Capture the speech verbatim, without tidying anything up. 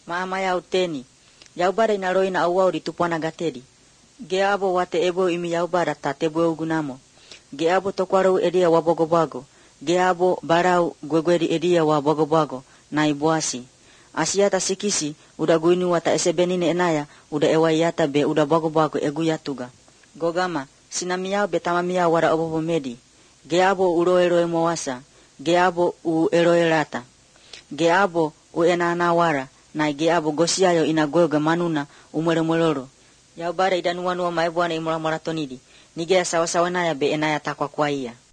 Maama ya uteni. Yaubara inaroi na uwa uritupwana gatedi. Geabo wate ebo imi yaubara tatebo ugunamo. Geabo tokwaru edia wabogobago. Geabo barau gwegweri edia wabogobago na ibuasi. Asiata sikisi uda guini wata esebenine enaya uda ewayata be uda bagobago egu yatuga. Gogama sinamiyao betamamiyao wara obobo medi. Geabo uroero emowasa. Geabo u eroerata. Geabo u enanawara. Na geabo gosiayo inagoga manuna umwere mweloro. Yaubara idanuanua maebwana imura maratonidi. Nigea sawa sawa naya be enaya takwa kwa iya.